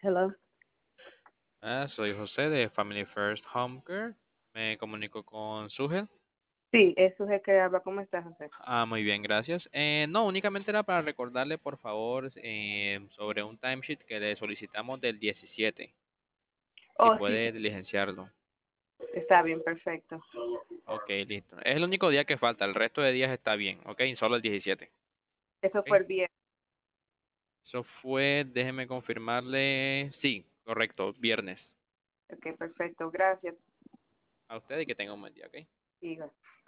Hello. Soy José de Family First Home Care. Me comunico con Sugel. Sí, eso es el que habla. ¿Cómo estás, José? Muy bien, gracias. No, únicamente era para recordarle, por favor, sobre un timesheet que le solicitamos del 17, si Oh, sí, puede diligenciarlo. está bien, perfecto. Ok, listo. Es el único día que falta, el resto de días está bien, ok, solo el 17. Eso fue Ok. el viernes. Eso fue, déjeme confirmarle, sí, correcto, viernes. Ok, perfecto. Gracias. A usted y que tenga un buen día, ok. Siga.